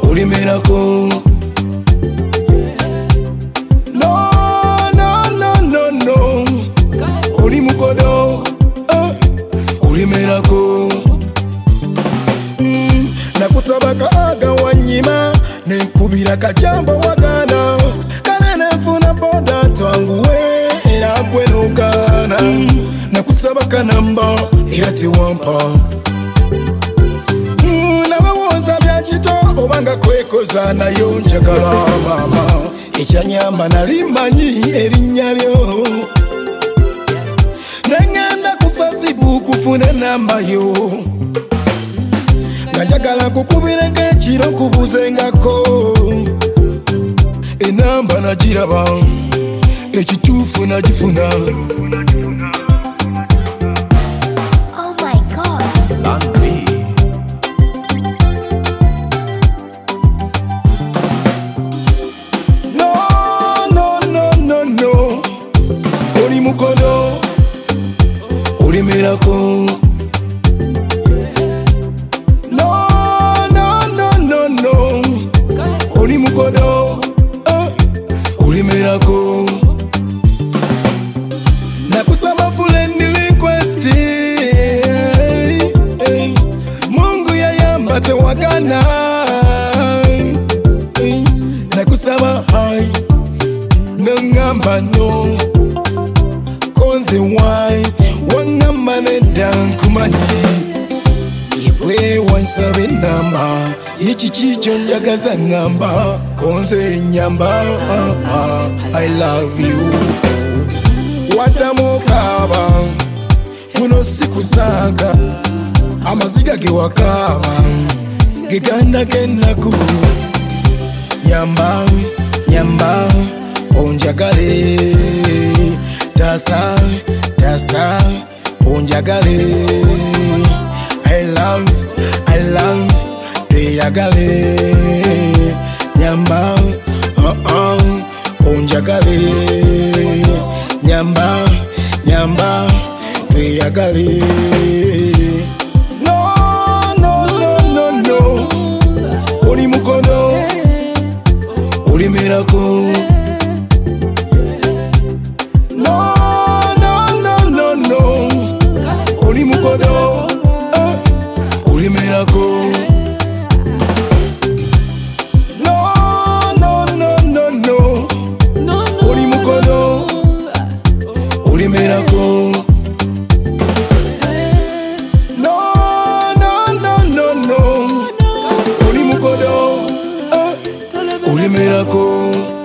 ulimerako. No, no, no, no, no. Ulimukodo, ulimerako. Nakusaba aga wanyima, nekubira kajambo wagana. Kale nefuna boda twanguwe, era gwenugana. Nakusaba kanamba, era tiwampa. Nabawoza byakito, obanga kwekoza nayo njagala mama. Ekyanyamba nalimbanyi erinnya lyo. Nengenda ku Facebook kufuna namba yo. Njagala kukubira ng'ekiro nkubuzengako. Enamba nagiraba, ekituufu nagifuna. Oh my God. No, no, no, no, no. Ulimukono, ulimerako. Ulimukodo, ulimerako. Nakusaba friend request. Mungu yayamba tewagana. Nakusaba hai, nangamba no. Konze why, wangamba nedankumani. Igwe wansabe namba, ichichicho njagaza ngamba. Konze nyamba, I love you. Wadamu kaba, muno siku saga. Amaziga gewakaba, giganda genaku. Nyamba, nyamba, onjagale. Tasa, tasa, onjagale. I love, tuyagale. Nyamba, onjagale. Nyamba, nyamba, tuyagale. No, no, no, no, no. Ulimukono, ulimerako. No, no, no, no, no. Ulimukodo, ulimerako. No, no, no, no, no. Ulimukodo, ulimerako. No, no, no, no, no. Ulimukodo, ulimerako.